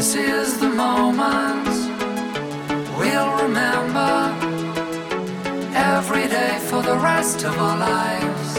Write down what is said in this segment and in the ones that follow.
This is the moment we'll remember every day for the rest of our lives.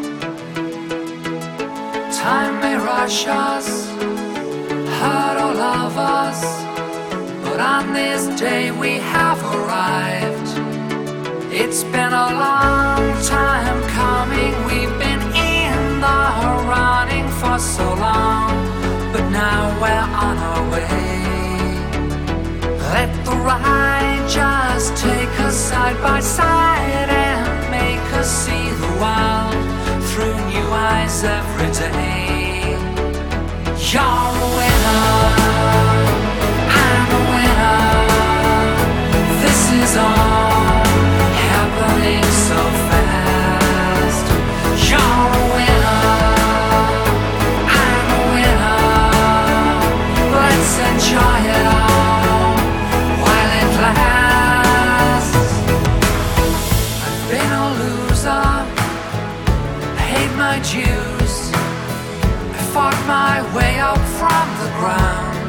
Time may rush us, hurt or love us, but on this day we have arrived. It's been a long time coming, we've been in the running for so long, but now we're on our way. Let the ride just take us side by side and make us see the world through new eyes every day. You're a winner, I'm a winner. This is all happening so fast. You're a winner, I'm a winner. Let's enjoy it all while it lasts. I've been a loser, paid my dues, I fought my way up from the ground.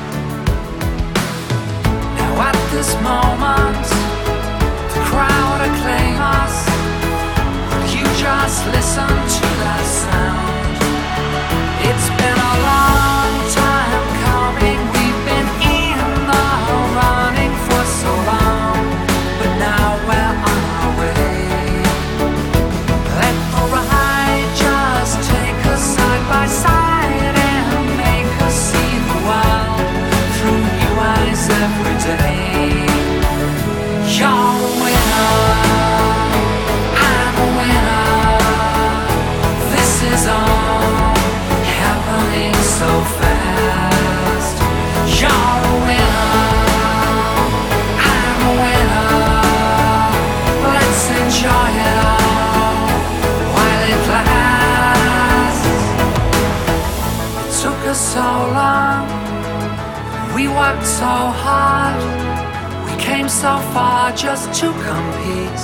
Now at this moment the crowd acclaim us. Will you just listen to that sound? It's been a long time coming, we've been in the running for so long, but now we're on our way. Let the ride just take us side by side and make us see the world through new eyes every day. You're a winner, I'm a winner. This is all happening so fast. You're a winner, I'm a winner. Let's enjoy it all while it lasts. It took us so long, we worked so hard, we came so far just to compete.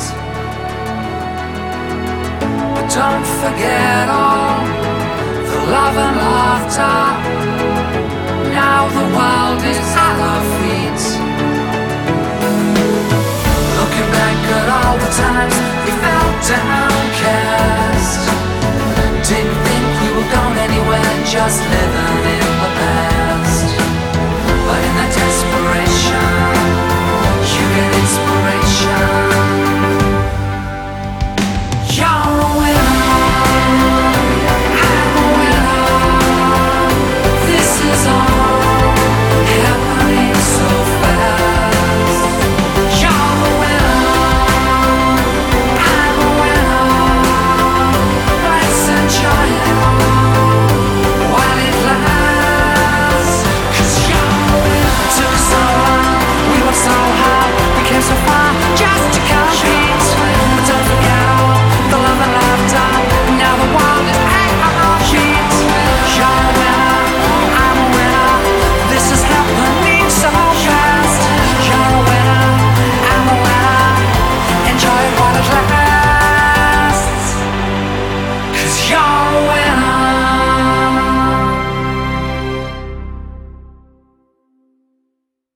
But don't forget all the love and laughter. Now the world is at our feet. Looking back at all the times we felt downcast, didn't think we were going anywhere, just living.